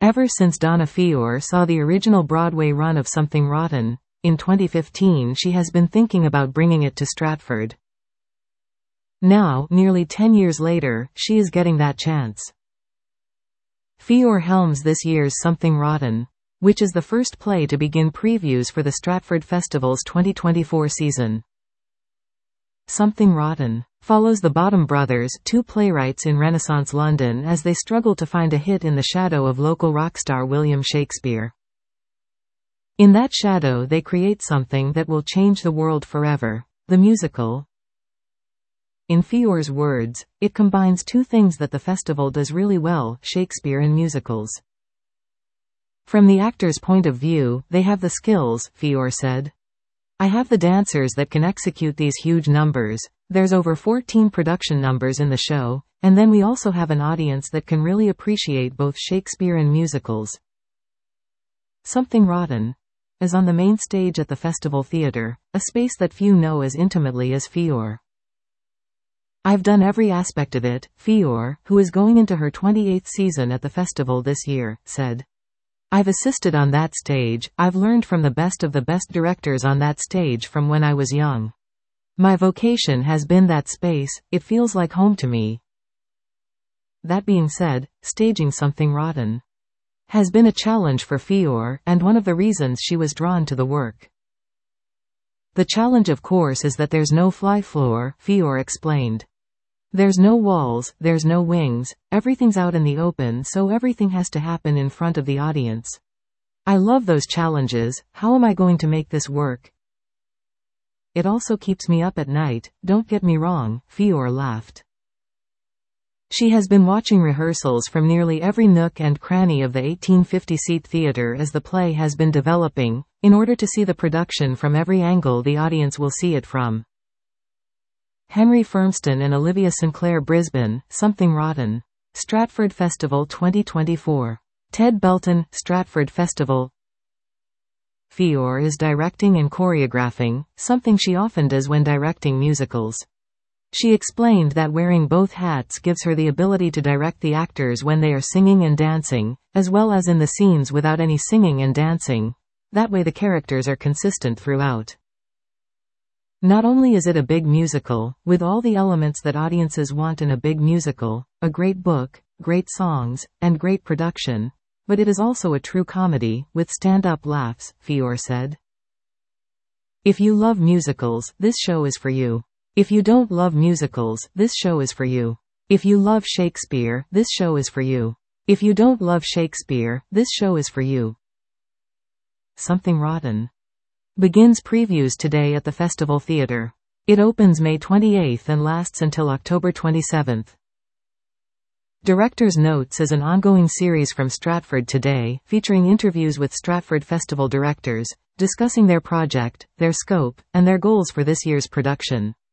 Ever since Donna Fior saw the original Broadway run of Something Rotten, in 2015, she has been thinking about bringing it to Stratford. Now, nearly 10 years later, she is getting that chance. Fior helms this year's Something Rotten, which is the first play to begin previews for the Stratford Festival's 2024 season. Something Rotten follows the Bottom brothers, two playwrights in Renaissance London, as they struggle to find a hit in the shadow of local rock star William Shakespeare. In that shadow they create something that will change the world forever, the musical. In Fior's words, it combines two things that the festival does really well, Shakespeare and musicals. From the actor's point of view, they have the skills, Fior said. I have the dancers that can execute these huge numbers. There's over 14 production numbers in the show, and then we also have an audience that can really appreciate both Shakespeare and musicals. Something Rotten is on the main stage at the Festival Theatre, a space that few know as intimately as Fior. I've done every aspect of it, Fior, who is going into her 28th season at the festival this year, said. I've assisted on that stage, I've learned from the best of the best directors on that stage from when I was young. My vocation has been that space, it feels like home to me. That being said, staging Something Rotten has been a challenge for Fior, and one of the reasons she was drawn to the work. The challenge, of course, is that there's no fly floor, Fior explained. There's no walls, there's no wings, everything's out in the open, so everything has to happen in front of the audience. I love those challenges. How am I going to make this work? It also keeps me up at night, don't get me wrong, Fior laughed. She has been watching rehearsals from nearly every nook and cranny of the 1850-seat theatre as the play has been developing, in order to see the production from every angle the audience will see it from. Henry Firmston and Olivia Sinclair, Brisbane, Something Rotten. Stratford Festival 2024. Ted Belton, Stratford Festival. Fior is directing and choreographing, something she often does when directing musicals. She explained that wearing both hats gives her the ability to direct the actors when they are singing and dancing, as well as in the scenes without any singing and dancing. That way the characters are consistent throughout. Not only is it a big musical, with all the elements that audiences want in a big musical, a great book, great songs, and great production, but it is also a true comedy, with stand-up laughs, Fior said. If you love musicals, this show is for you. If you don't love musicals, this show is for you. If you love Shakespeare, this show is for you. If you don't love Shakespeare, this show is for you. Something Rotten begins previews today at the Festival Theatre. It opens May 28 and lasts until October 27. Director's Notes is an ongoing series from Stratford Today, featuring interviews with Stratford Festival directors, discussing their project, their scope, and their goals for this year's production.